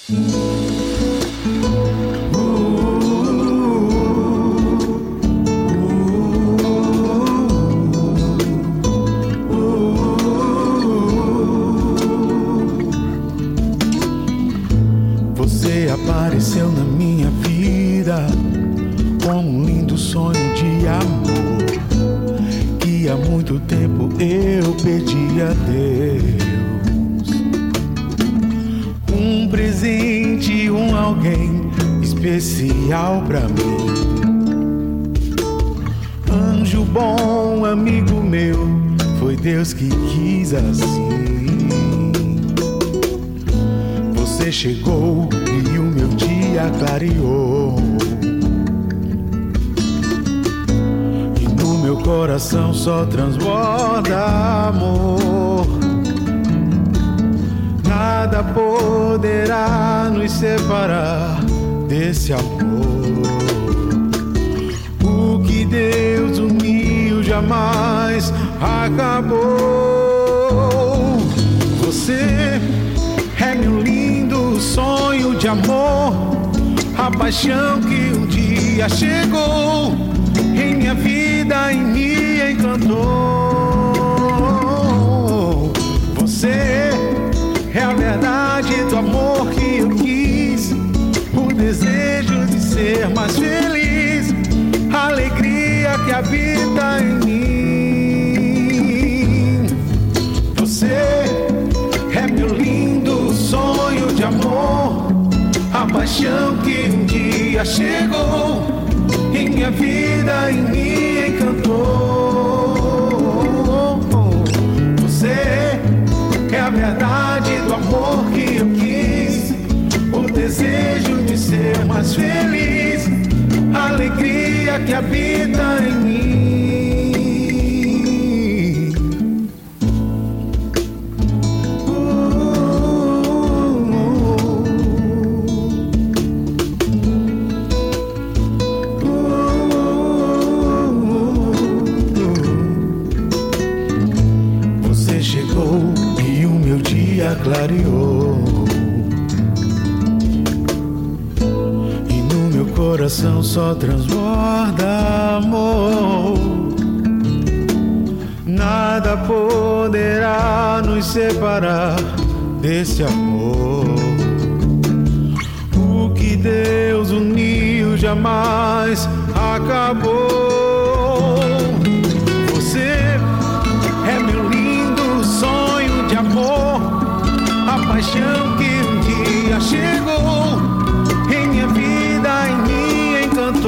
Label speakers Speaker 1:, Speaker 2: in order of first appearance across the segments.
Speaker 1: Você apareceu na minha vida como um lindo sonho de amor que há muito tempo eu pedi a Deus. Um presente, um alguém especial pra mim. Anjo bom, amigo meu, foi Deus que quis assim. Você chegou e o meu dia clareou, e no meu coração só transborda amor. Nada poderá nos separar desse amor. O que Deus uniu jamais acabou. Você é meu lindo sonho de amor, a paixão que um dia chegou em minha vida e me encantou. Você é a verdade do amor que eu quis, o desejo de ser mais feliz, a alegria que habita em mim. Você é meu lindo sonho de amor, a paixão que um dia chegou em minha vida e me encantou. Você é a verdade do amor que eu quis, o desejo de ser mais feliz, a alegria que habita em mim. Você chegou e o meu dia clareou, e no meu coração só transborda amor. Nada poderá nos separar desse amor. O que Deus uniu jamais acabou. Você é meu lindo sonho de amor, a paixão que um dia chegou em minha vida e me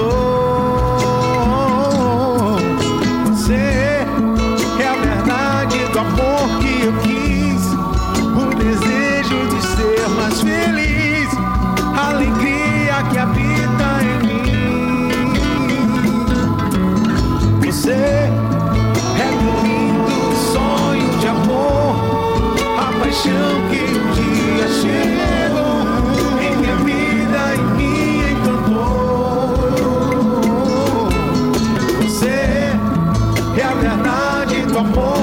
Speaker 1: encantou. Você é a verdade do amor que eu quis, o desejo de ser mais feliz, a alegria que habita em mim. Você é meu lindo sonho de amor, a paixão que um dia chegou em minha vida e me encantou. Você é a verdade do amor